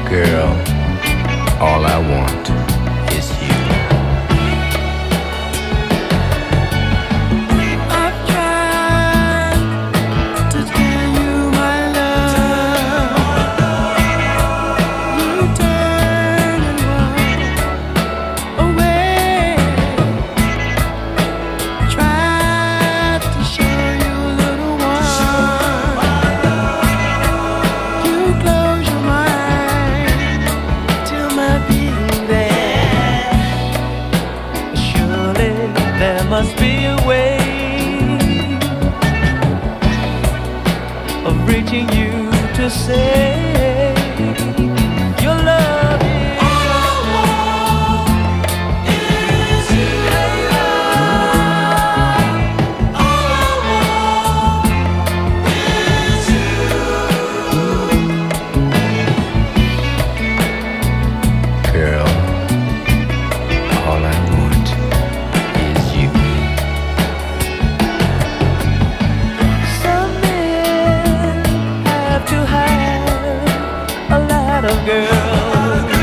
Girl, all I want is you. I've tried to tell you my love. You turn and walk away. Tried to show you, little one. You close your mind to my being there. Surely there must be a